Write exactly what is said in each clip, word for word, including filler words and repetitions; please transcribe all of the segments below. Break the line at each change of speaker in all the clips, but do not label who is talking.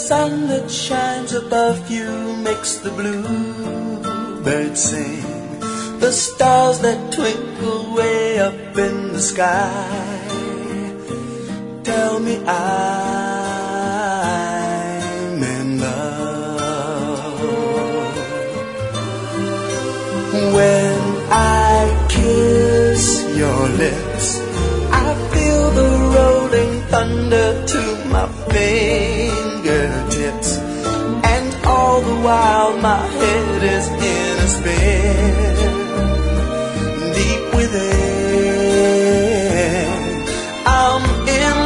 sun that shines above you makes the bluebirds sing. The stars that twinkle way up in the sky tell me I'm in love. When I kiss your lips, I feel the rolling thunder to my fingertips, and all the while my head is in a spin. Deep within, I'm in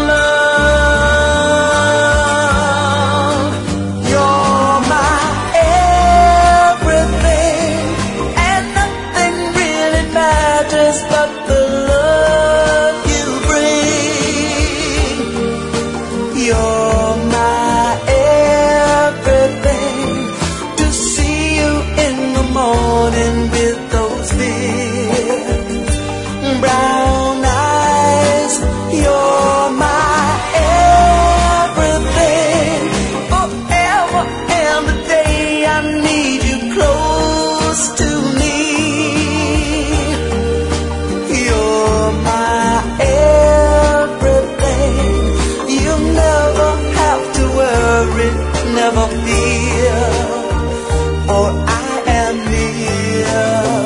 love. You're my everything, and nothing really matters but the love you bring. You're my everything. To see you in the morning with those big brown eyes, you're my everything. Forever and a day I need you close to me. You're my everything. You never have to worry, never fear, for I am near.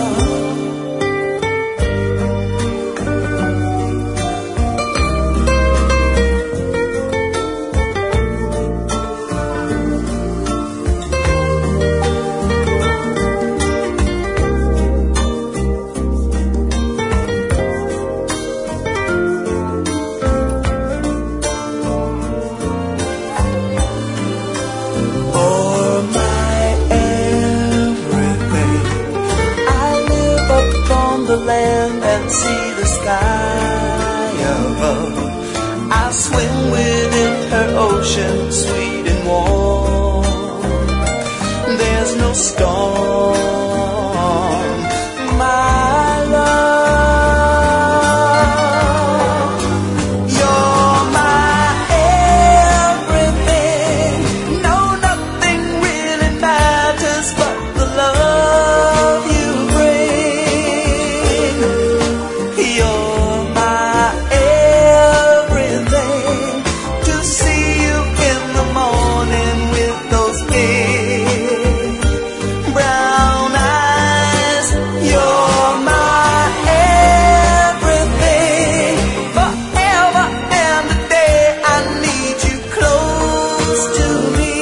For my everything, I live upon the land and see the sky above. I swim within her ocean, sweet and warm. There's no storm, my love. You're my everything. No, nothing really matters but the love you bring. You're my everything. To see you in the morning with those big brown eyes. You're my everything. Forever and a day I need you close to me.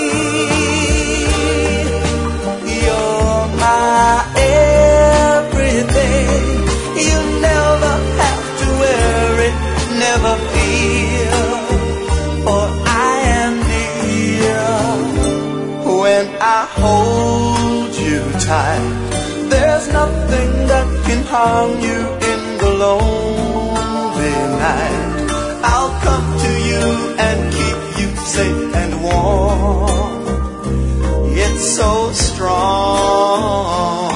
You're my everything. You never have to worry, never fear, for I am near. When I hold you tight, there's nothing that can harm you in the lonely night. I'll come to you and keep you safe and warm. It's so strong.